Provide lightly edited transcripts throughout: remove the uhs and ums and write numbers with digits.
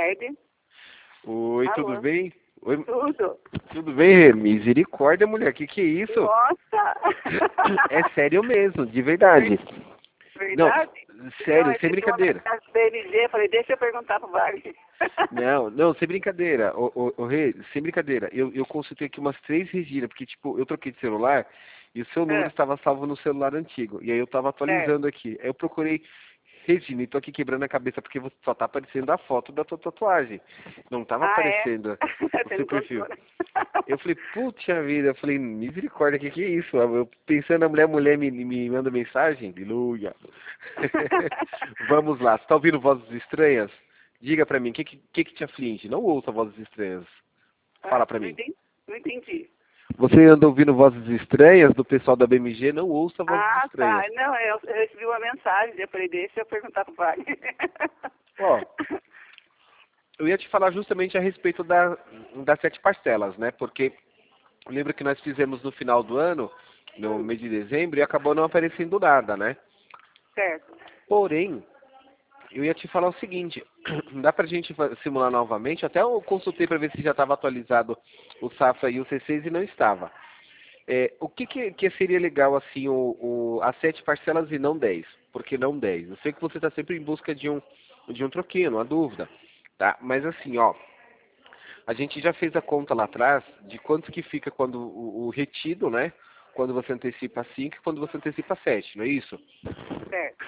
tarde. Oi, tudo Alô? bem? Oi, Tudo. tudo bem, Rê? Misericórdia, mulher, que é isso? Nossa! É sério mesmo, de verdade. Não, Verdade? Não, sério, eu sem recebi uma brincadeira. mensagem do BMG, falei, deixa eu perguntar pro Wagner. Não, sem brincadeira. Ô, Rê, sem brincadeira. Eu consultei aqui umas 3 Regina, porque, tipo, eu troquei de celular e o seu número É, estava salvo no celular antigo. E aí eu tava certo. atualizando aqui. Aí eu procurei Regina e tô aqui quebrando a cabeça porque você só tá aparecendo a foto da tua tatuagem. Não tava Ah, é? aparecendo o Você seu não perfil. contou, né? Eu falei, puxa vida, eu falei, misericórdia, que é isso? Eu pensando, a mulher me manda mensagem, aleluia. Vamos lá, você tá ouvindo vozes estranhas? Diga pra mim, o que te aflige? Não ouça vozes estranhas. Ah, Fala pra não mim. entendi. Não entendi. Você anda ouvindo vozes estranhas do pessoal da BMG? Não ouça vozes Ah, estranhas. tá. Não, eu recebi uma mensagem, eu falei, deixa eu perguntar pro Wagner. Ó, eu ia te falar justamente a respeito das 7 parcelas, né? Porque lembra que nós fizemos no final do ano, no mês de dezembro, e acabou não aparecendo nada, né? Certo. Porém, eu ia te falar o seguinte, dá pra gente simular novamente, até eu consultei para ver se já estava atualizado o Safra e o C6 e não estava. O que seria legal assim, as 7 parcelas e não 10? Por que não 10? Eu sei que você está sempre em busca de um troquinho, não há dúvida. Tá? Mas assim, ó, a gente já fez a conta lá atrás de quanto que fica quando o retido, né? Quando você antecipa 5 e quando você antecipa 7, não é isso? Certo.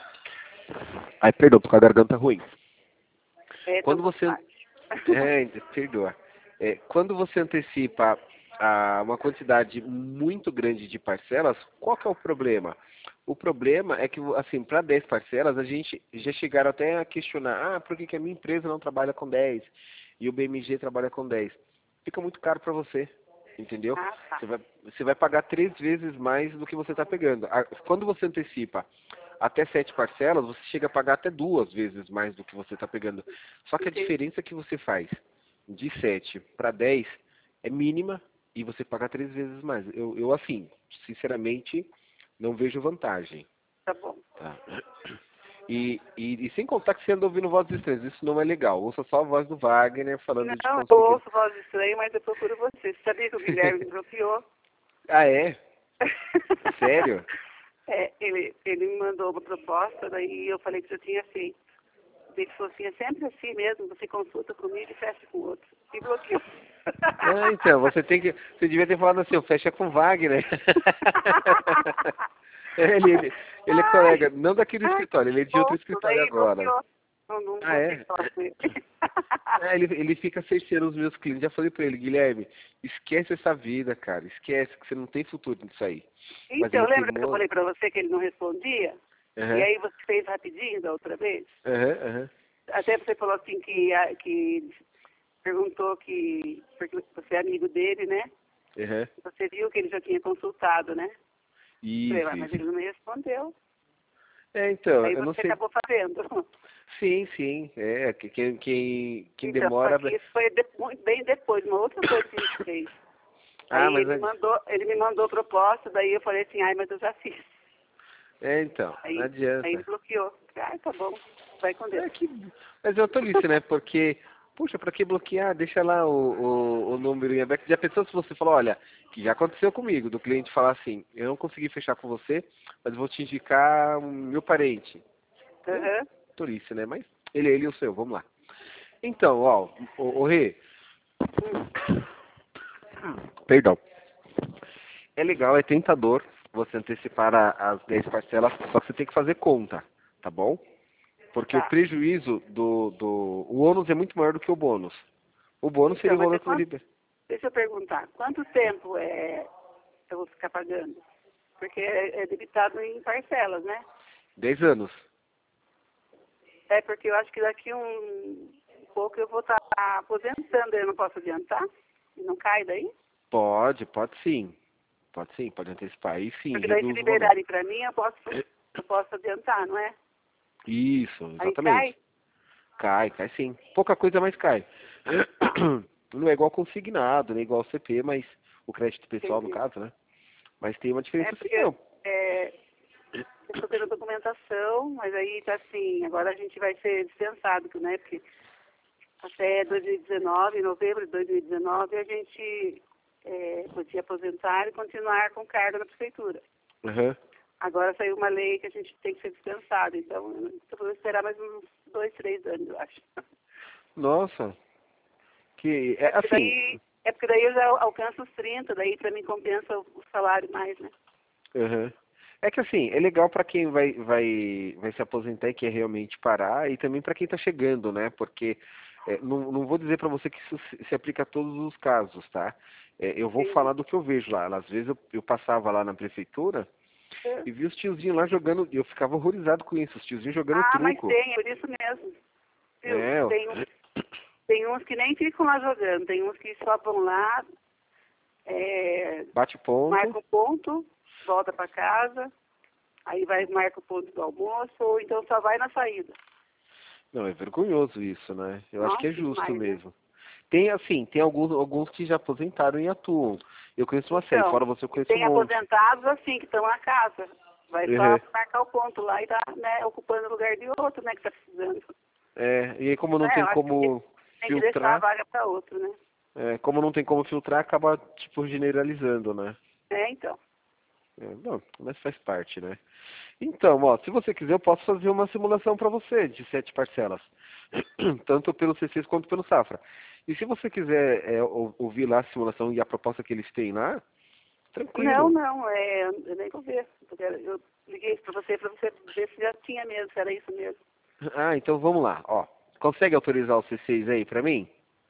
Ai, perdão, tô com a garganta ruim. É, tô um Quando pouco você baixo. perdoa. Quando você antecipa uma quantidade muito grande de parcelas, qual que é o problema? O problema é que, assim, para 10 parcelas, a gente já chegaram até a questionar, por que a minha empresa não trabalha com 10 e o BMG trabalha com 10? Fica muito caro para você, entendeu? Ah, tá. Você vai pagar 3 vezes mais do que você está pegando. Quando você antecipa até 7 parcelas, você chega a pagar até 2 vezes mais do que você está pegando. Só que a Entendi. diferença que você faz de 7 para 10 é mínima e você paga 3 vezes mais. Eu assim, sinceramente, não vejo vantagem. Tá bom. Tá? E sem contar que você anda ouvindo vozes estranhas, isso não é legal. Ouça só a voz do Wagner falando de Não, eu conseguir. ouço voz estranha, mas eu procuro você. Você sabia que o Guilherme me bloqueou? Ah, é? Sério? É, ele me mandou uma proposta, daí eu falei que já tinha feito. Ele falou assim, é sempre assim mesmo, você consulta comigo e fecha com o outro. E bloqueou. Então, você devia ter falado assim, fecha com Wagner. Ele é colega, Ai, não daqui do ai, escritório, ele é de outro ponto, escritório daí agora. bloqueou. Não Ah, consigo é? falar com ele. Ele fica cerceando os meus clientes. Já falei pra ele, Guilherme, esquece essa vida, cara. Esquece que você não tem futuro nisso aí. Mas ele Então, é lembra que eu teimoso. falei pra você que ele não respondia? E Aham, aí você fez rapidinho da outra vez? aham, aham. Até você falou assim que perguntou que, porque você é amigo dele, né? Aham. Você viu que ele já tinha consultado, né? Falei, Isso, mas isso. ele não me respondeu. Então, Aí eu não você sei. acabou fazendo. Sim, sim. Quem Então, só demora. que isso foi muito bem depois, uma outra coisa que a gente fez. Ah, Aí mas. ele me mandou proposta, daí eu falei assim, ai, mas eu já fiz. Então, não Aí ele adianta. bloqueou. Ai, tá bom, vai com Deus. É que, mas eu tô tolice, né? Porque, puxa, pra que bloquear? Deixa lá o número em aberto. Já pensou se você falou, olha, que já aconteceu comigo, do cliente falar assim, eu não consegui fechar com você, mas vou te indicar um meu parente. É, Aham. tolice, né? Mas ele é o seu, vamos lá. Então, ó, o Rê, perdão. É legal, é tentador você antecipar as 10 parcelas, só que você tem que fazer conta, tá bom? Porque o Tá. prejuízo o ônus é muito maior do que o bônus. O bônus Então, seria o mas valor que eu deixa eu perguntar, quanto tempo eu vou ficar pagando? Porque é debitado em parcelas, né? 10 anos. É porque eu acho que daqui um pouco eu vou estar aposentando, eu não posso adiantar? Não cai daí? Pode sim. Pode sim, pode antecipar. Aí sim, Porque daí se reduz o valor. liberarem para mim, eu posso adiantar, não é? Isso, Aí cai? exatamente. Cai sim. Pouca coisa, mas cai. Tá, Não é igual consignado, não é igual ao CP, mas o crédito pessoal, no entendi. caso, né? Mas tem uma É diferença sim, porque não. eu estou tendo documentação, mas aí tá assim, agora a gente vai ser dispensado, né? Porque até 2019, em novembro de 2019, a gente podia aposentar e continuar com cargo na prefeitura. Uhum. Agora saiu uma lei que a gente tem que ser dispensado, então eu vou esperar mais uns 2, 3 anos, eu acho. Nossa, que é assim. Porque daí eu já alcanço os 30, daí para mim compensa o salário mais, né? Uhum. É que assim, é legal para quem vai se aposentar e quer realmente parar, e também para quem está chegando, né? Porque não vou dizer para você que isso se aplica a todos os casos, tá? Eu vou Sim. falar do que eu vejo lá. Às vezes eu passava lá na prefeitura e vi os tiozinhos lá jogando, e eu ficava horrorizado com isso, os tiozinhos jogando Mas truco. tem, é por isso mesmo. Viu? É, ó. Tem uns que nem ficam lá jogando, tem uns que só vão lá, Bate ponto. marca o ponto, volta para casa, aí marca o ponto do almoço, ou então só vai na saída. Não, é vergonhoso isso, né? Eu acho que é Nossa, justo demais, né? mesmo. Tem assim, tem alguns que já aposentaram e atuam. Eu conheço uma série, fora você eu E conheço um tem monte. aposentados assim, que estão na casa. Vai só Uhum. marcar o ponto lá e tá, né, ocupando o lugar de outro, né, que tá precisando. E aí como não tem Eu acho que como tem que deixar a filtrar, vaga para outro, né? como não tem como filtrar, acaba tipo generalizando, né? Então. Não, mas faz parte, né? Então, ó, se você quiser, eu posso fazer uma simulação para você de 7 parcelas, tanto pelo C6 quanto pelo Safra. E se você quiser ouvir lá a simulação e a proposta que eles têm lá, tranquilo. Não, eu nem vou ver. Porque eu liguei para você ver se já tinha mesmo, se era isso mesmo. Ah, então vamos lá, ó. Consegue autorizar o C6 aí para mim?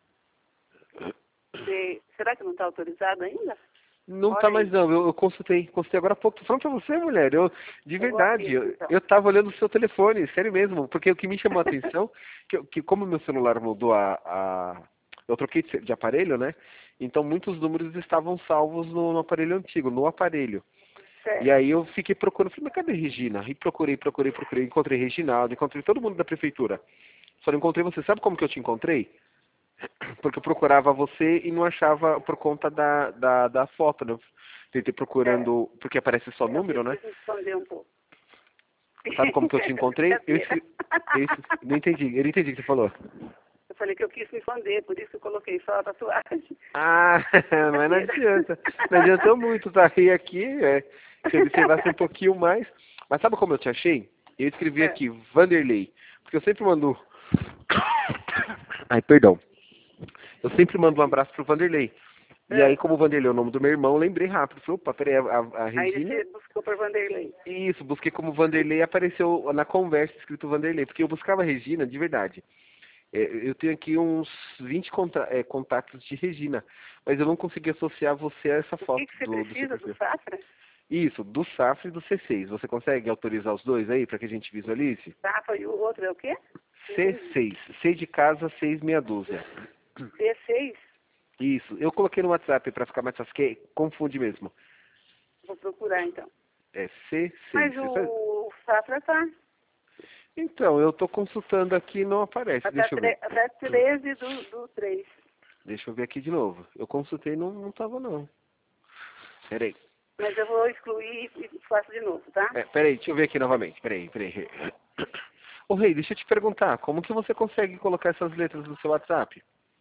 Será que não está autorizado ainda? Não tá Olha mais aí, não, eu consultei agora há pouco. Tô falando pra você, mulher, de eu vou abrir verdade, aqui então. eu tava olhando o seu telefone, sério mesmo, porque o que me chamou a atenção, que como meu celular mudou eu troquei de aparelho, né? Então muitos números estavam salvos no aparelho antigo, no aparelho. E Certo. aí eu fiquei procurando, falei, mas cadê Regina? E procurei, encontrei Reginaldo, encontrei todo mundo da prefeitura. Só não encontrei você, sabe como que eu te encontrei? Porque eu procurava você e não achava por conta da foto, né? Tentei Certo. procurando, porque aparece só Eu número, né? preciso me esconder um pouco. Sabe como que eu te encontrei? Brincadeira. Não entendi, eu não entendi o que você falou. Eu falei que eu quis me esconder, por isso que eu coloquei só a tatuagem. Ah, mas não Brincadeira. adianta. Não adiantou muito, tá? E aqui, se eu observasse um pouquinho mais. Mas sabe como eu te achei? Eu escrevi aqui, Vanderlei. Porque eu sempre mando. Ai, perdão. Eu sempre mando um abraço pro Vanderlei. E aí, como o Vanderlei é o nome do meu irmão, eu lembrei rápido. Falei, opa, peraí, a Aí Regina. você buscou por Vanderlei. Isso, busquei como Vanderlei e apareceu na conversa escrito Vanderlei. Porque eu buscava a Regina de verdade. Eu tenho aqui uns 20 contatos de Regina, mas eu não consegui associar você a essa O foto que você do seu precisa do perfil. Safra? Isso, do Safra e do C6. Você consegue autorizar os dois aí para que a gente visualize? Safra e o outro é o quê? Entendi. C6, C de casa, 6 meia dúzia. C6? Isso, eu coloquei no WhatsApp para ficar mais fácil, que confunde mesmo. Vou procurar então. É C6. Mas o Safra tá. Então, eu estou consultando aqui e não aparece. Deixa eu ver. Até 13 do 3. Deixa eu ver aqui de novo. Eu consultei e não estava não. Peraí. Mas eu vou excluir e faço de novo, tá? Peraí, deixa eu ver aqui novamente. Peraí. Ô, Rei, deixa eu te perguntar, como que você consegue colocar essas letras no seu WhatsApp?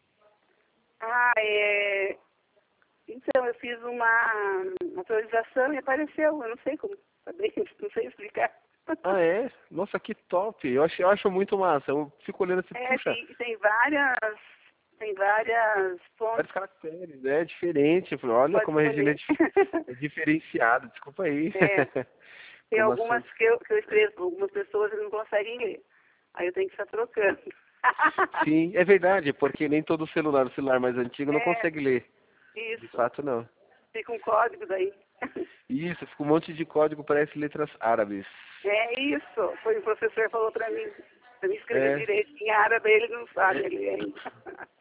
Então, eu fiz uma atualização e apareceu. Eu não sei como saber, não sei explicar. Ah, é? Nossa, que top. Eu acho muito massa. Eu fico olhando assim, puxa, Tem várias fontes. vários caracteres, né? É diferente. Eu falei, olha Pode como a Regina escolher. é diferenciada. Desculpa aí. Tem Como algumas que eu escrevo para algumas pessoas e não conseguem ler. Aí eu tenho que estar trocando. Sim, é verdade, porque nem todo celular, o celular mais antigo, não É, consegue ler. De isso. fato, não. Fica um código daí. Isso, fica um monte de código, parece letras árabes. É isso. Foi o professor falou para mim. Eu me escrever É. direito em árabe, ele não sabe ler ainda.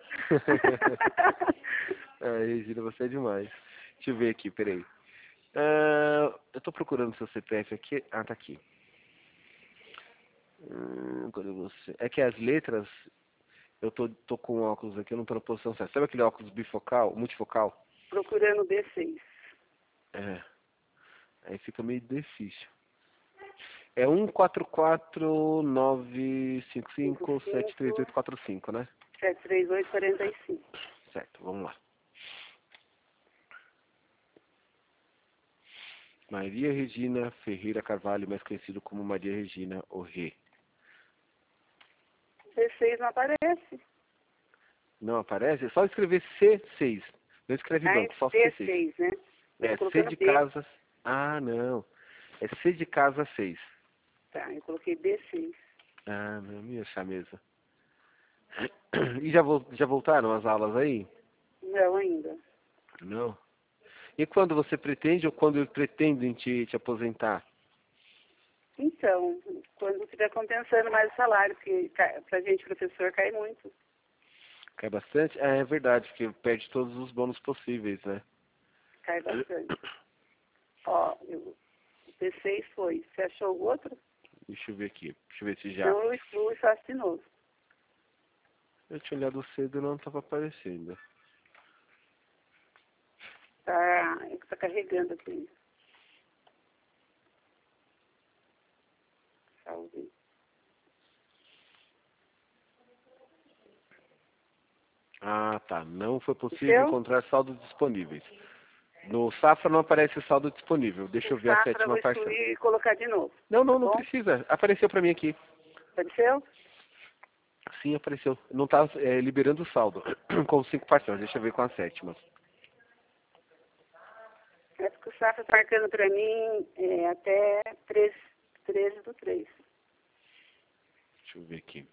Regina, você é demais. Deixa eu ver aqui, peraí. Eu tô procurando seu CPF aqui. Ah, tá aqui. Cadê você? É que as letras, eu tô com óculos aqui, eu não tô na posição certa. Sabe aquele óculos bifocal, multifocal? Procurando B6. É. Aí fica meio difícil. É 14495573845, né? 73845. Certo, vamos lá. Maria Regina Ferreira Carvalho, mais conhecido como Maria Regina Orrê. 16 não aparece. Não aparece? É só escrever C6. Não escreve banco, só C6. D6, né? É, C de casa. Ah, não. É C de casa 6. Tá, eu coloquei D6. Ah, não me achar mesmo. E já voltaram as aulas aí? Não, ainda. Não. E quando você pretende ou quando pretendem te aposentar? Então, quando estiver compensando mais o salário, porque pra gente, professor, cai muito. Cai bastante? É verdade, porque perde todos os bônus possíveis, né? Cai bastante. Ó, o D6 foi. Você achou o outro? Deixa eu ver aqui. Deixa eu ver se já. Então eu excluo e faço de novo. Eu tinha olhado cedo e não estava aparecendo. Tá carregando aqui. Salve. Ah, tá. Não foi possível Seu? encontrar saldos disponíveis. No Safra não aparece o saldo disponível. Deixa eu ver a Safra, eu sétima vou parcela. excluir e colocar de novo. Não, Tá não bom? precisa. Apareceu para mim aqui. Apareceu? Sim, apareceu. Não está liberando o saldo com 5 parcelas. Deixa eu ver com a sétima. É porque o Safra tá marcando pra mim até 13/3. Deixa eu ver aqui.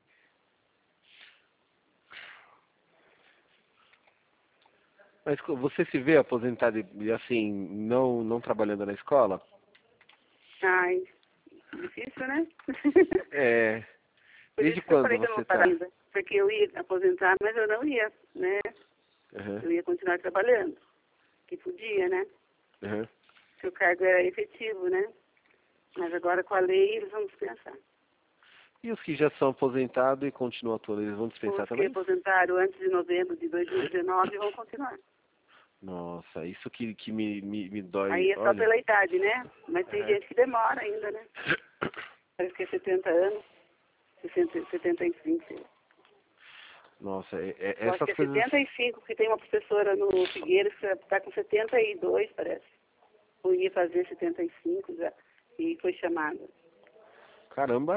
Mas você se vê aposentado e assim, não trabalhando na escola? Ai, difícil, né? É. Por Desde isso que eu quando falei que eu não você vou parar está? ainda. Porque eu ia aposentar, mas eu não ia, né? Eu ia continuar trabalhando. Que podia, né? Porque o cargo era efetivo, né? Mas agora com a lei eles vão dispensar. E os que já são aposentados e continuam atuando, eles vão dispensar Os que também? aposentaram antes de novembro de 2019 vão continuar. Nossa, isso que me dói. Aí é só Olha. pela idade, né? Mas tem gente que demora ainda, né? Parece que é 70 anos, 60, 75. Nossa, Eu acho essas que é coisas. 75, porque tem uma professora no Figueiredo que está com 72, parece. Ou ia fazer 75 já, e foi chamada. Caramba.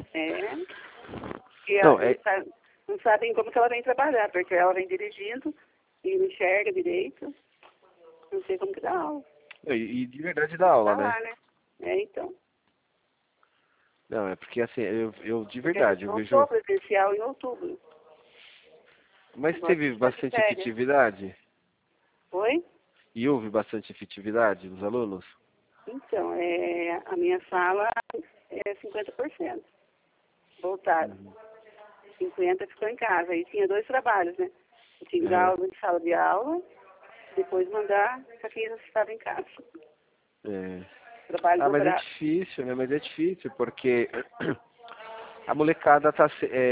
E ela não sabem como que ela vem trabalhar, porque ela vem dirigindo e não enxerga direito. Não sei como que dá aula. E de verdade dá aula, Tá né? lá, né? Então. Não, é porque assim, eu de Porque a verdade, gente eu voltou vejo. presencial em outubro. Mas Agora a teve gente tá de bastante férias. efetividade? Foi? E houve bastante efetividade dos alunos? Então, a minha sala é 50%. Voltaram. 50% ficou em casa. Aí tinha 2 trabalhos, né? Eu tinha que dar aula de sala de aula, depois mandar para quem já estava em casa. Trabalho Mas é dobrado. difícil, né? Mas é difícil, porque a molecada tá.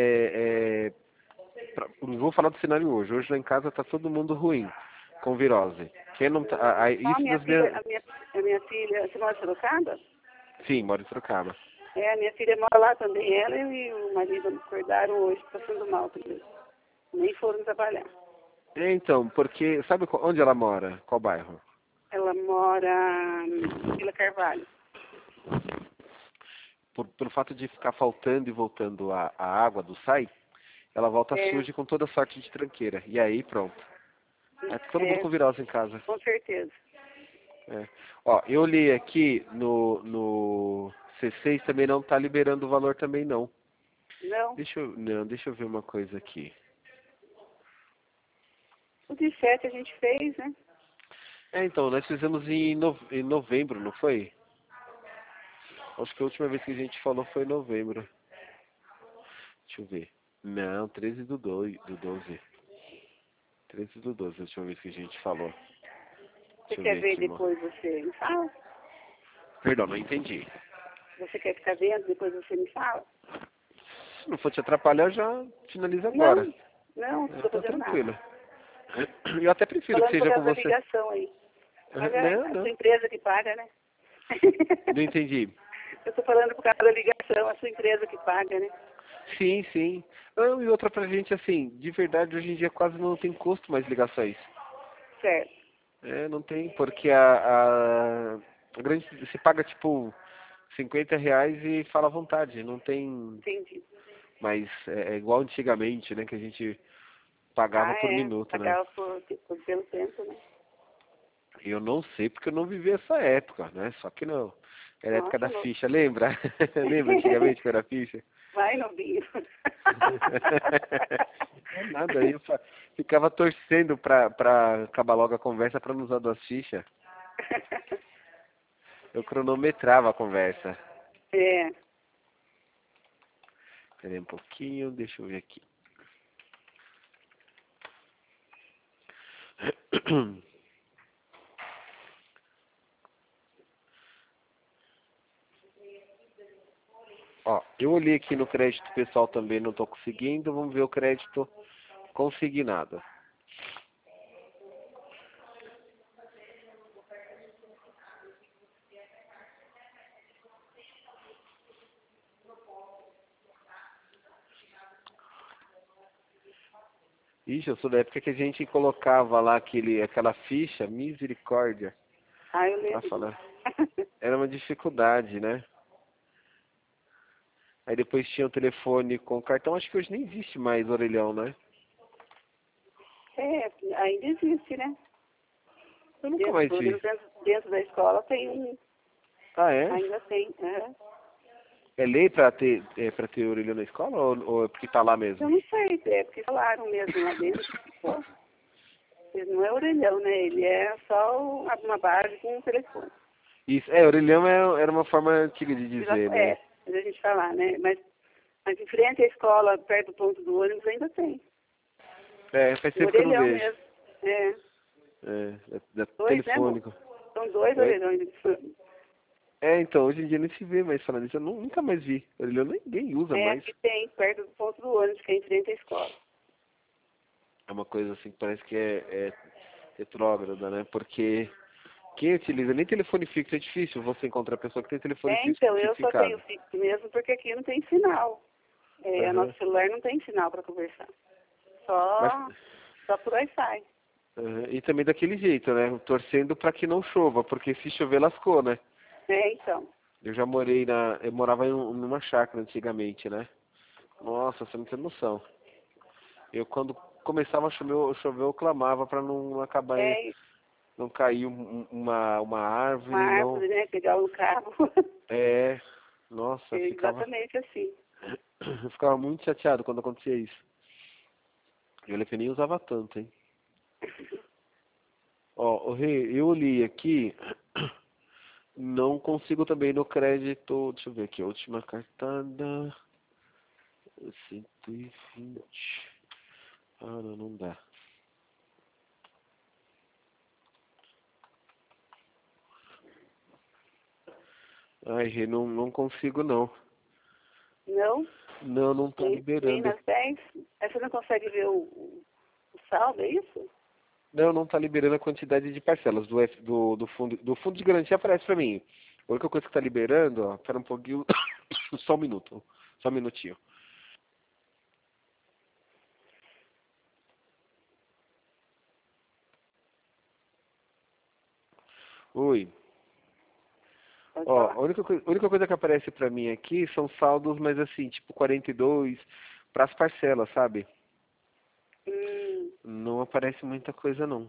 Não vou falar do cenário hoje. Hoje lá em casa tá todo mundo ruim, com virose. Quem não tá. A Isso minha das filha, minhas. a minha filha, você mora em Sorocaba? Sim, mora em Sorocaba. A minha filha mora lá também. Ela e o marido acordaram hoje, passando mal também. Nem foram trabalhar. Então, porque. Sabe onde ela mora? Qual bairro? Ela mora em Vila Carvalho. Pelo fato de ficar faltando e voltando a água do SAI, ela volta suja com toda sorte de tranqueira. E aí, pronto. É todo mundo com virose em casa. Com certeza. Ó, eu li aqui no C6 também não está liberando o valor também não. Não? Deixa eu ver uma coisa aqui. O de 7 a gente fez, né? Então, nós fizemos em novembro, não foi? Acho que a última vez que a gente falou foi em novembro. Deixa eu ver. Não, 13/12. 13/12, a última vez que a gente falou. Você Deixa eu quer ver ver aqui, depois você me fala? Perdão, não entendi. Você quer ficar vendo, depois você me fala? Se não for te atrapalhar, já finaliza agora. Não estou Tá fazendo nada. tranquilo. Eu até prefiro que Falando por seja com causa da você. ligação aí. Mas é a Não. sua empresa que paga, né? Não entendi. Eu estou falando por causa da ligação, a sua empresa que paga, né? Sim, sim. Não, e outra pra gente, assim, de verdade, hoje em dia quase não tem custo mais ligações. Certo. É, não tem, porque a grande, se paga tipo R$ 50 e fala à vontade, não tem Entendi. mais, é igual antigamente, né, que a gente pagava Ah, por é. minuto, né? Pagava pelo tempo, né? Eu não sei porque eu não vivi essa época, né? Só que não. Era a época Nossa, da louco. ficha, lembra? Lembra antigamente que era a ficha? Vai, novinho. É nada, aí eu ficava torcendo pra acabar logo a conversa pra não usar duas fichas. Eu cronometrava a conversa. É. Peraí um pouquinho, deixa eu ver aqui. Ó, eu olhei aqui no crédito pessoal também, não tô conseguindo. Vamos ver o crédito consignado. Ixi, eu sou da época que a gente colocava lá aquela ficha, misericórdia, Ah, eu pra lembro disso. falar. Era uma dificuldade, né? Aí depois tinha o telefone com cartão, acho que hoje nem existe mais orelhão, né? É, ainda existe, né? Eu nunca mais Pelo vi. menos dentro da escola tem Ah, é? ainda tem. É. É lei pra ter orelhão na escola ou é porque tá lá mesmo? Eu não sei, é porque falaram mesmo lá dentro. Pô, ele não é orelhão, né? Ele é só uma base com um telefone. Isso, orelhão era uma forma antiga de dizer, né? É, a gente falar, né? Mas em frente à escola, perto do ponto do ônibus, ainda tem. É, faz Um tempo que eu não orelhão vejo. mesmo. É, É dois, né, amor? telefônico. São dois Oi? orelhões. É, então, hoje em dia não se vê mais falando isso. Eu nunca mais vi. Orelhão ninguém usa É, mais. aqui tem, perto do ponto do ônibus, que é em frente à escola. É uma coisa assim que parece que é retrógrada, né? Porque quem utiliza nem telefone fixo é difícil você encontrar pessoa que tem telefone É, fixo, então, eu fixo em só tenho casa. fixo mesmo porque aqui não tem sinal. É, Aham. nosso celular não tem sinal para conversar. Mas, Só por Wi-Fi. aham, e também daquele jeito, né? Torcendo pra que não chova, porque se chover lascou, né? É, então. Eu morava numa chácara antigamente, né? Nossa, você não tem noção. Eu quando começava a chover eu clamava pra não acabar, É não cair uma uma árvore, não. árvore, né? Pegar o carro. É, nossa, É exatamente assim. eu ficava muito chateado quando acontecia isso. E olha que eu nem usava tanto, hein? Ó, o Rei, eu li aqui, não consigo também no crédito, deixa eu ver aqui, a última cartada, 120. Ah, não, não dá. Ai, Rei, não consigo não. Não? Não, não tá Nem liberando. nas 10? Aí você não consegue ver o saldo, é isso? Não tá liberando a quantidade de parcelas do fundo de garantia aparece pra mim. A única coisa que tá liberando, ó, pera um pouquinho, só um minuto, só um minutinho. Oi. Pode Ó, falar. a única coisa que aparece pra mim aqui são saldos, mas assim, tipo 42 pras parcelas, sabe? Hum, Não aparece muita coisa não.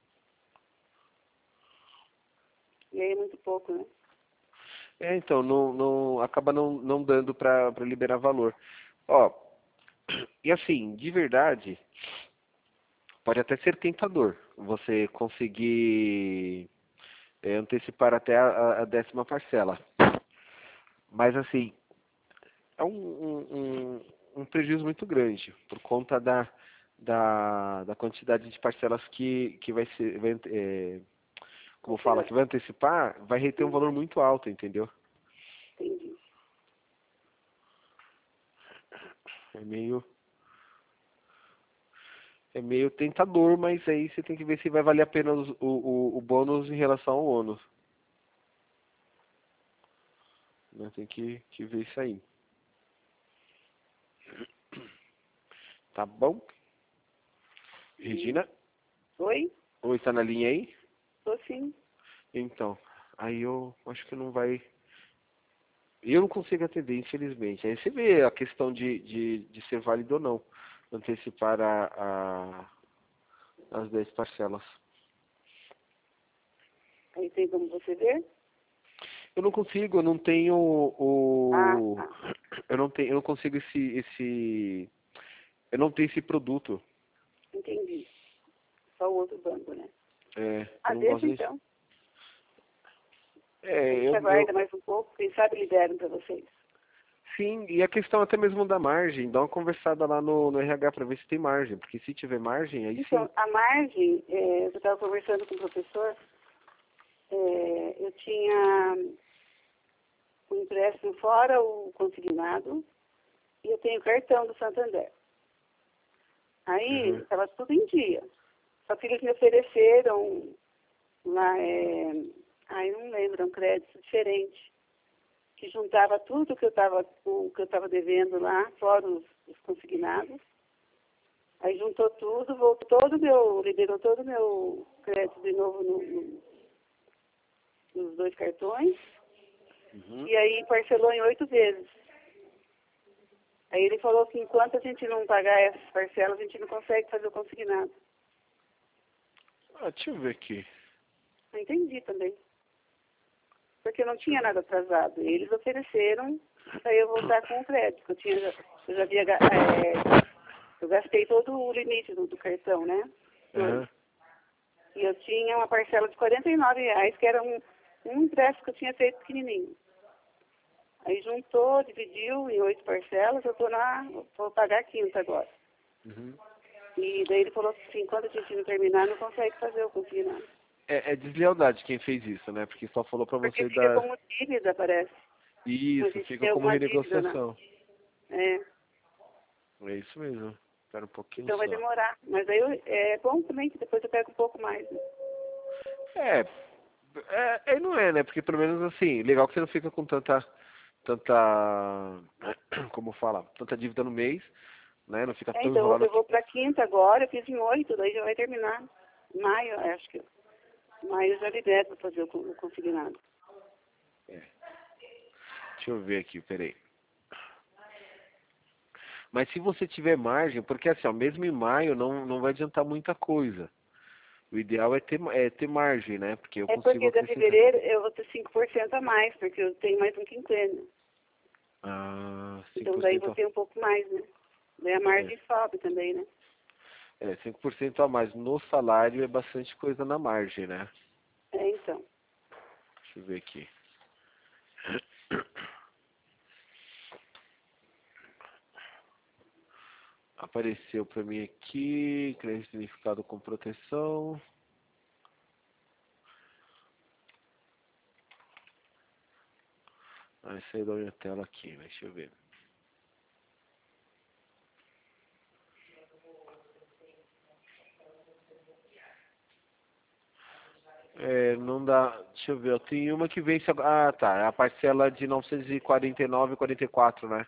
e aí é muito pouco, né? É, então, acaba não dando pra liberar valor. Ó, e assim, de verdade, pode até ser tentador você conseguir antecipar até a 10ª parcela. Mas assim, é um prejuízo muito grande por conta da quantidade de parcelas que vai ser, como fala, Considerado. que vai antecipar, vai reter um Sim, valor muito alto, entendeu? entendi. É meio, é meio tentador, mas aí você tem que ver se vai valer a pena o bônus em relação ao ônus, né? Tem que ver isso aí. Tá bom? Regina? Oi? Oi, tá na linha aí? Tô sim. Então, aí eu acho que não vai... Eu não consigo atender, infelizmente. Aí você vê a questão de ser válido ou não. Antecipar as 10 parcelas. Aí tem como você ver? Eu não consigo, eu não tenho Ah, o... tá. Eu não consigo eu não tenho esse produto. Entendi. Só o outro banco, né? É, eu Ah, não deixa gosto de... então. A É, gente aguarda mais um pouco, quem sabe liberam para vocês. sim, e a questão até mesmo da margem, dá uma conversada lá no RH para ver se tem margem, porque se tiver margem, aí sim. Então, a margem, eu estava conversando com o professor, eu tinha o empréstimo fora o consignado e eu tenho cartão do Santander. Aí Uhum. estava tudo em dia. Só que eles me ofereceram lá, aí não lembro, um crédito diferente, que juntava tudo que eu estava devendo lá, fora os consignados. Aí juntou tudo, voltou todo liberou todo o meu crédito de novo nos 2 cartões. Uhum. E aí parcelou em 8 vezes. Aí ele falou que enquanto a gente não pagar essas parcelas, a gente não consegue fazer o consignado. Deixa eu ver aqui. Não entendi também. Porque não Deixa eu tinha ver. nada atrasado. E eles ofereceram para eu voltar com o crédito. Eu já havia, eu gastei todo o limite do cartão, né? Uhum. E eu tinha uma parcela de R$ 49, que era um empréstimo que eu tinha feito pequenininho. Aí juntou, dividiu em 8 parcelas, vou pagar a quinta agora. Uhum. E daí ele falou assim, quando a gente não terminar, não consegue fazer o consignado. É deslealdade quem fez isso, né? Porque só falou pra Porque você fica dar... como dívida, parece. A Isso, gente fica tem como alguma dívida, né? renegociação. É, É isso mesmo. Espera um pouquinho então vai só. demorar. Mas aí é bom também que depois eu pego um pouco mais. Né? É, não é, né? Porque pelo menos assim, legal que você não fica com tanta, como fala, tanta dívida no mês, né? Não fica tão Então enrolado eu aqui. vou para quinta agora, eu fiz em 8, daí já vai terminar. Maio, acho que. Maio eu já libero para fazer o consignado. É. Deixa eu ver aqui, peraí. Mas se você tiver margem, porque assim, ó, mesmo em maio não vai adiantar muita coisa. O ideal é ter margem, né? Porque eu É consigo porque de acrescentar. fevereiro eu vou ter 5% a mais, porque eu tenho mais um quinquênio. Ah, Então daí vou 5%. ter um pouco mais, né? Daí a É, margem sobe também, né? 5% a mais no salário é bastante coisa na margem, né? É, então. Deixa eu ver aqui. Apareceu pra mim aqui, crédito significado com proteção. Ah, saiu da minha tela aqui, mas deixa eu ver. Não dá. Deixa eu ver, eu tenho uma que vence. Ah, tá. É a parcela de 949,44, né?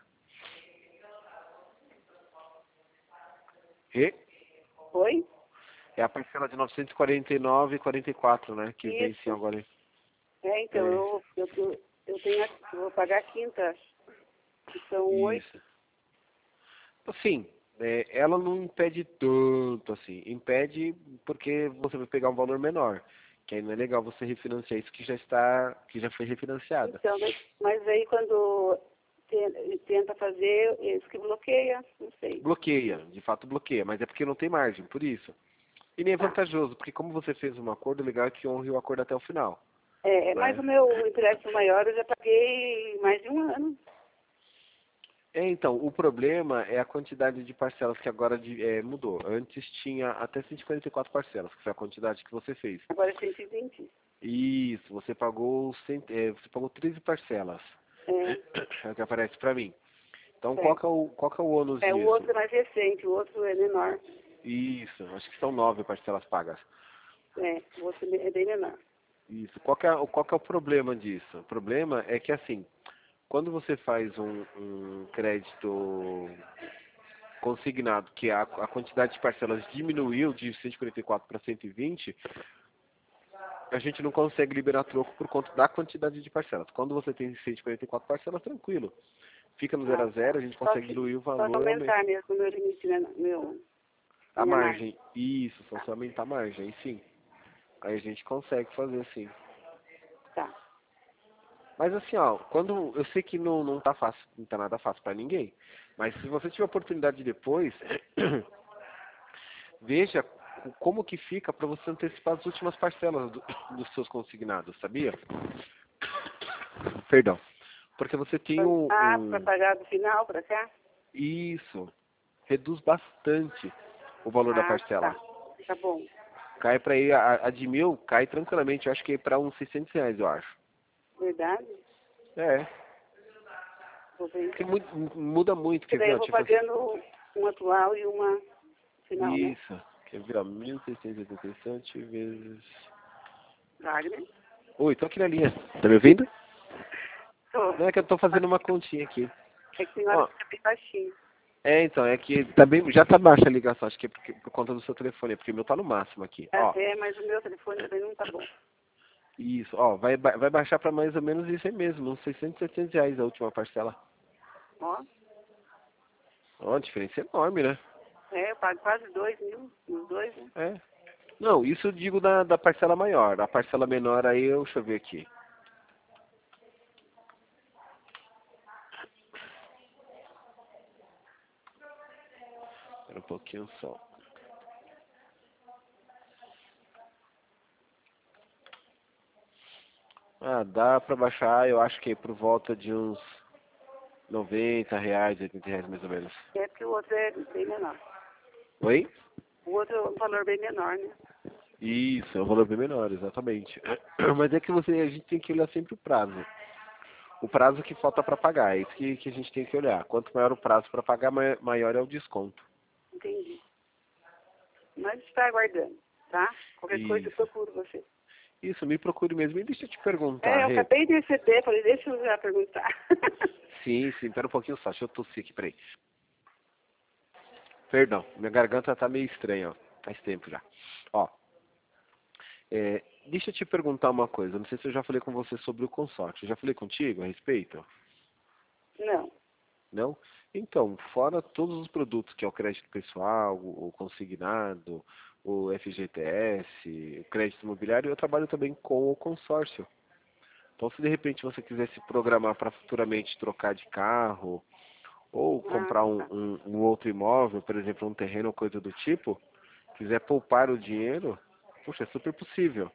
E? Oi? É a parcela de 949,44, né? Que vence Isso. agora. É, então, É, eu tenho, eu vou pagar a quinta, acho. Que são 8. isso. Assim, ela não impede tanto, assim. Impede porque você vai pegar um valor menor. Que aí não é legal você refinanciar isso que já foi refinanciada. Então, mas aí quando tenta fazer, eles que bloqueia, não sei. Bloqueia, de fato bloqueia, mas é porque não tem margem, por isso. E nem é Tá. vantajoso, porque como você fez um acordo, o legal é que honre o acordo até o final, Mas né? o meu empréstimo maior eu já paguei mais de um ano. Então, o problema é a quantidade de parcelas que agora mudou. Antes tinha até 144 parcelas, que foi a quantidade que você fez. Agora é 120. Isso, você pagou 13 parcelas. É, É o que aparece pra mim. Então, certo. qual que é o ônus O disso? outro é mais recente, o outro é menor. Isso, acho que são 9 parcelas pagas. O outro é bem menor. Isso. Qual que é o problema disso? O problema é que, assim, quando você faz um crédito consignado que a quantidade de parcelas diminuiu de 144 para 120, a gente não consegue liberar troco por conta da quantidade de parcelas. Quando você tem 144 parcelas, tranquilo. Fica no 0 a 0, a gente consegue diluir o valor. Só aumentar mesmo o meu limite, né? A margem. Isso, só aumentar a margem, aí sim. Aí a gente consegue fazer assim. Tá. Mas assim, ó, quando eu sei que não tá fácil, não tá nada fácil para ninguém, mas se você tiver oportunidade depois, veja como que fica para você antecipar as últimas parcelas dos seus consignados, sabia? Perdão. Porque você tem Para pagar do final para cá? Isso. Reduz bastante o valor da parcela. Tá bom. Cai para aí, a de 1.000 cai tranquilamente, eu acho que é para uns R$600, eu acho. Verdade? É. Porque muda muito, quer ver? Eu vou pagando uma atual e uma final, isso. Né? Quer ver, ó, 1.687 vezes... Wagner? Oi, tô aqui na linha. Tá me ouvindo? Tô. Não, é que eu tô fazendo uma continha aqui. É que tem hora que fica bem baixinho. Então, é que tá já tá baixa a ligação, acho que é por conta do seu telefone, porque o meu tá no máximo aqui. Mas o meu telefone também não tá bom. Isso, ó, vai baixar para mais ou menos isso aí mesmo, uns R$600 a última parcela. Ó. Ó, a diferença é enorme, né? Eu pago quase 2.000 nos dois, né? É. Não, isso eu digo da parcela maior. A parcela menor aí, deixa eu ver aqui. Espera um pouquinho só. Dá pra baixar, eu acho que por volta de uns R$90, R$80 mais ou menos. É porque o outro é bem menor. Oi? O outro é um valor bem menor, né? Isso, é um valor bem menor, exatamente. Mas é que a gente tem que olhar sempre o prazo. O prazo que falta para pagar, é isso que a gente tem que olhar. Quanto maior o prazo para pagar, maior é o desconto. Entendi. Mas está aguardando, tá? Qualquer coisa eu procuro você. Isso, me procure mesmo. E deixa eu te perguntar, eu acabei de receber, falei, deixa eu já perguntar. Sim, pera um pouquinho só, deixa eu tossir aqui, peraí. Perdão, minha garganta tá meio estranha, ó. Faz tempo já. Ó, deixa eu te perguntar uma coisa. Não sei se eu já falei com você sobre o consórcio. Eu já falei contigo a respeito? Não. Não? Então, fora todos os produtos que é o crédito pessoal, o consignado, o FGTS, o crédito imobiliário, eu trabalho também com o consórcio. Então, se de repente você quiser se programar para futuramente trocar de carro, ou comprar um outro imóvel, por exemplo, um terreno ou coisa do tipo, quiser poupar o dinheiro, puxa, é super possível.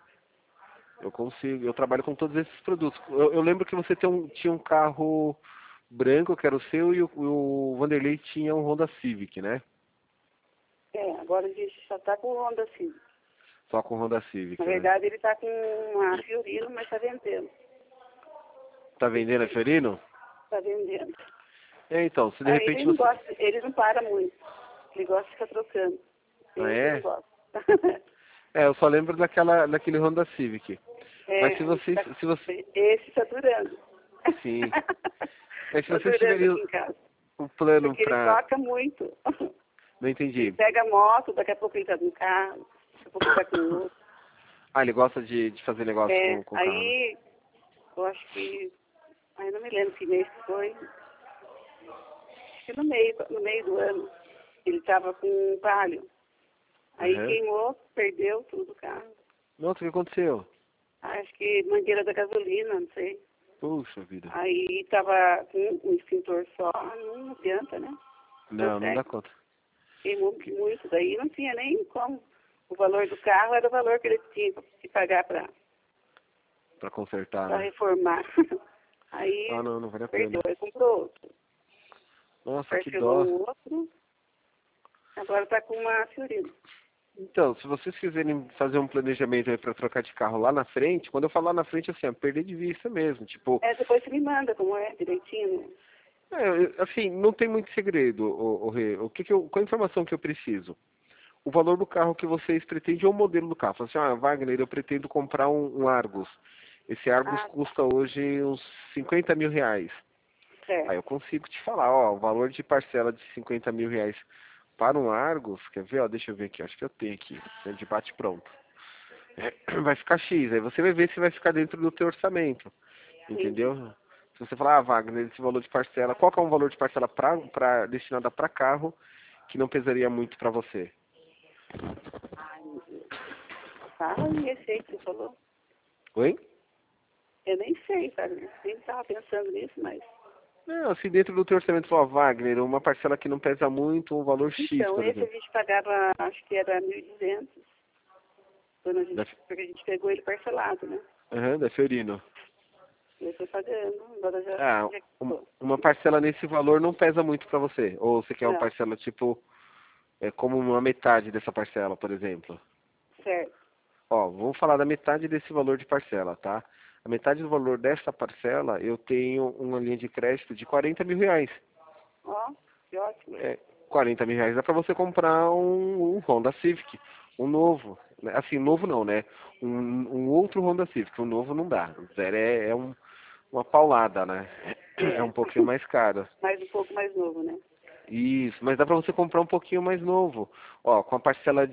Eu trabalho com todos esses produtos. Eu lembro que você tinha um carro branco, que era o seu, e o Vanderlei tinha um Honda Civic, né? Agora a gente só tá com o Honda Civic. Só com o Honda Civic, Na verdade, ele tá com uma Fiorino, mas tá vendendo. Tá vendendo a Fiorino? Tá vendendo. Então, se de repente ele não para muito. Ele gosta de ficar trocando. Ele não gosta. Eu só lembro daquele Honda Civic. Mas se você... Esse está durando. Sim. Mas se você tiver um plano porque ele toca muito. Não entendi. Ele pega a moto, daqui a pouco ele tá no carro, daqui a pouco ele tá com o outro. Ele gosta de fazer negócio com o carro. Aí, eu acho que... não me lembro que mês que foi. Acho que no meio do ano. Ele estava com um Palio. Aí queimou, perdeu tudo o carro. Nossa, o que aconteceu? Acho que mangueira da gasolina, não sei. Puxa vida. Aí tava com um extintor só, não adianta, né? Não dá conta. Queimou muito, daí não tinha nem como. O valor do carro era o valor que ele tinha que pagar para consertar, para reformar. Aí não vale a pena. Perdeu, aí comprou outro. Nossa, que dó. Outro, agora tá com uma Fiorino. Então, se vocês quiserem fazer um planejamento aí para trocar de carro lá na frente, quando eu falar lá na frente, assim, perder de vista mesmo, tipo... depois você me manda como é, direitinho. Assim, não tem muito segredo, Rê. Qual a informação que eu preciso? O valor do carro que vocês pretendem ou o modelo do carro. Fala assim, Wagner, eu pretendo comprar um Argus. Esse Argus custa hoje uns R$50 mil. Aí eu consigo te falar, ó, o valor de parcela de 50 mil reais para um Argos, quer ver, ó, deixa eu ver aqui, acho que eu tenho aqui, né, de bate pronto. Vai ficar X, aí você vai ver se vai ficar dentro do teu orçamento, entendeu? Se você falar, Wagner, esse valor de parcela, qual que é um valor de parcela destinada para carro que não pesaria muito para você? Ai, meu Deus. Fala aí, esse aí que você falou. Oi? Eu nem sei, sabe? Nem estava pensando nisso, mas... Não, assim, dentro do teu orçamento, falar, Wagner, uma parcela que não pesa muito, um valor X, Então, por esse a exemplo. gente pagava, acho que era 1.200, porque a gente pegou ele parcelado, né? Da Fiorino. Eu estou pagando, agora já... Ah, já uma parcela nesse valor não pesa muito para você? Ou você quer uma Não, parcela, tipo, como uma metade dessa parcela, por exemplo? certo. Ó, vamos falar da metade desse valor de parcela, tá? A metade do valor dessa parcela, eu tenho uma linha de crédito de 40 mil reais. Ó, que ótimo. 40 mil reais dá para você comprar um Honda Civic, um novo. Né? Assim, novo não, né? Um outro Honda Civic, um novo não dá. O zero uma paulada, né? É É, um pouquinho mais caro. mais um pouco mais novo, né? Isso, mas dá para você comprar um pouquinho mais novo. Ó, com a parcela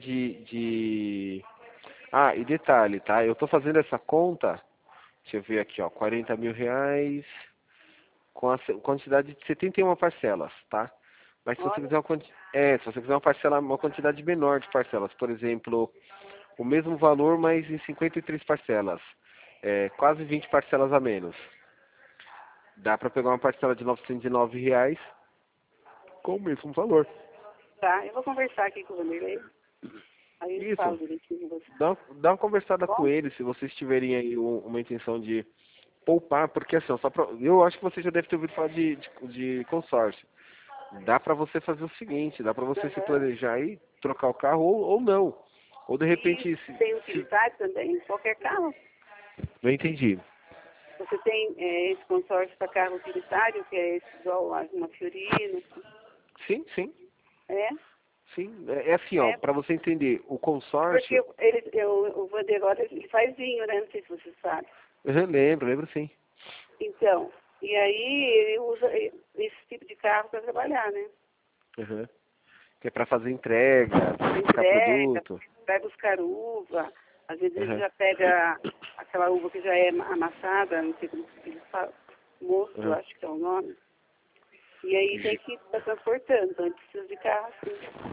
Ah, e detalhe, tá? Eu tô fazendo essa conta, deixa eu ver aqui, ó, 40 mil reais com a quantidade de 71 parcelas, tá? Mas se você Olha, quiser se você quiser uma parcela, uma quantidade menor de parcelas, por exemplo, o mesmo valor, mas em 53 parcelas, quase 20 parcelas a menos. Dá para pegar uma parcela de R$ 909 com o mesmo valor. tá, eu vou conversar aqui com o Vanderlei, aí eu Isso. falo direitinho com você. Dá uma conversada com Bom, ele, se vocês tiverem aí uma intenção de poupar, porque assim, ó, eu acho que você já deve ter ouvido falar de consórcio. Dá para você fazer o seguinte, dá para você se aham. planejar e trocar o carro ou não. Ou de E repente, tem utilitário também, qualquer carro. não entendi. Você tem esse consórcio para carro utilitário, que é esse igual a uma Fiorino, assim. Sim, sim, É? sim. É assim, ó, É, para você entender, o porque consórcio, o Vander agora ele faz vinho, né? Não sei se você sabe. eu lembro sim. Então, e aí ele usa esse tipo de carro para trabalhar, né? Uhum. Que é para fazer entrega, para buscar Entrega, produto. vai buscar uva, às vezes ele Uhum. já pega aquela uva que já é amassada, não sei como que ele fala, mosto, Uhum. acho que é o nome. E aí tem que estar transportando, então ele precisa de carro assim.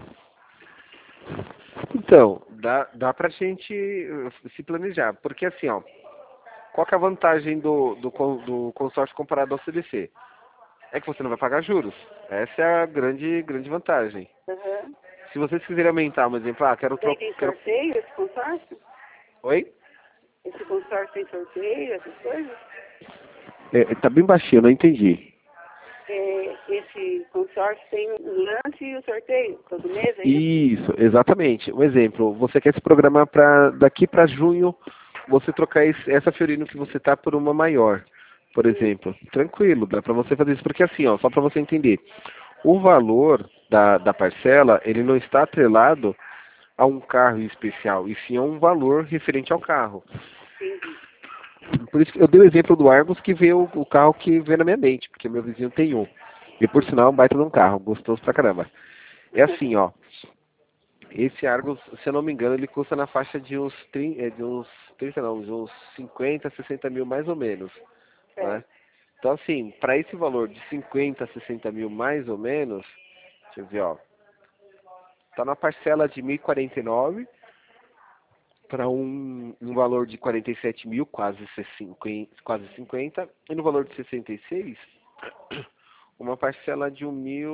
Então, dá pra gente se planejar, porque assim, ó, qual que é a vantagem do consórcio comparado ao CDC? É que você não vai pagar juros. Essa é a grande vantagem. Uhum. Se vocês quiserem aumentar, por exemplo, quero Daí tem quero... sorteio esse consórcio? Oi? Esse consórcio tem sorteio, essas coisas? Tá bem baixinho, eu não entendi. Esse consórcio tem um lance e o sorteio todo mês, é isso? Isso, exatamente. Um exemplo, você quer se programar para daqui para junho você trocar essa Fiorino que você tá por uma maior, por exemplo. Tranquilo, dá para você fazer isso, porque assim, ó, só para você entender, o valor da parcela, ele não está atrelado a um carro especial, e sim a um valor referente ao carro. Entendi. Por isso que eu dei o exemplo do Argos, que veio o carro que veio na minha mente, porque meu vizinho tem um. E por sinal, é um baita de um carro, gostoso pra caramba. É assim, ó. Esse Argos, se eu não me engano, ele custa na faixa de uns 30 não, de uns 50, 60 mil mais ou menos, né? Certo. Então, assim, para esse valor de 50, 60 mil mais ou menos, deixa eu ver, ó, tá na parcela de 1.049 para um valor de 47 mil, quase 50, e no valor de 66, uma parcela de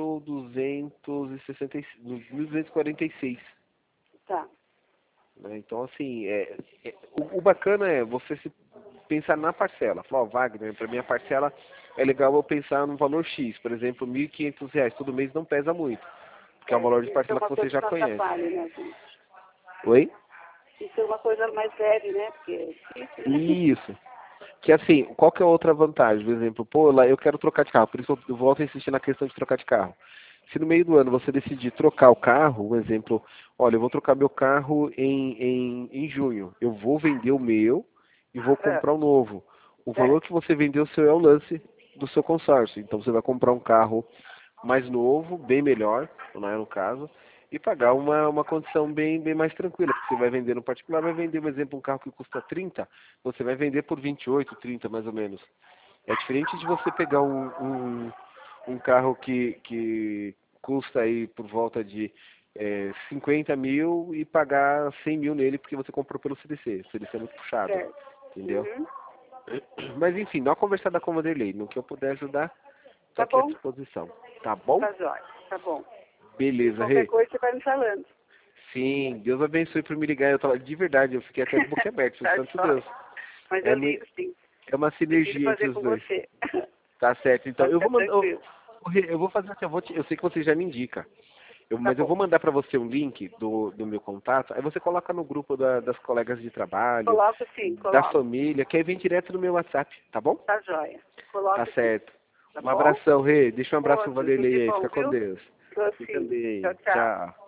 1.246, Tá. né? Então, assim, o bacana é você se pensar na parcela. Falar, ó, Wagner, para minha parcela é legal eu pensar no valor X, por exemplo, R$ 1.500, todo mês não pesa muito, porque é um Certo. valor de Isso é parcela que uma você coisa que já não conhece. atrapalha, né, gente? Oi? Isso é uma coisa mais leve, né? Porque é difícil, né? Isso. Que assim, qual que é a outra vantagem? Por exemplo, pô, lá eu quero trocar de carro, por isso eu volto a insistir na questão de trocar de carro. Se no meio do ano você decidir trocar o carro, um exemplo, olha, eu vou trocar meu carro em junho, eu vou vender o meu e vou É, comprar o novo. O valor certo. que você vendeu o seu é o lance. do seu consórcio. Então você vai comprar um carro mais novo, bem melhor, né, no caso, e pagar uma condição bem mais tranquila, porque você vai vender no particular, vai vender, por exemplo, um carro que custa 30, você vai vender por 28, 30 mais ou menos. É diferente de você pegar um carro que custa aí por volta de 50 mil e pagar 100 mil nele porque você comprou pelo CDC. O CDC é muito puxado, Certo. entendeu? Uhum. Mas enfim, dá uma conversada com o Vanderlei. No que eu puder ajudar, tô Tá aqui à bom. disposição. Tá bom? Tá jóia. Tá bom. Beleza, Qualquer Rê. coisa você vai me falando. Sim, Deus abençoe por me ligar. Eu tava, de verdade, eu fiquei até de boca aberta. Tá Santo jóia. Deus. Mas É, eu ligo sim. é uma Preciso sinergia entre fazer os com dois. você. Tá certo. Então, Pode eu ficar vou mandar. tranquilo. Rê, eu vou fazer assim, eu sei que você já me indica. Tá Mas eu bom. vou mandar para você um link do meu contato, aí você coloca no grupo das colegas de trabalho, Coloco sim, da coloco. família, que aí vem direto no meu WhatsApp, tá bom? Tá jóia. Tá Coloco sim. certo. Tá Um bom? abração, Rê. Deixa um abraço pro Outro, tudo de Vanderlei aí. bom, Fica com viu? Deus. Tô Você sim. Tchau, também. tchau. Tchau.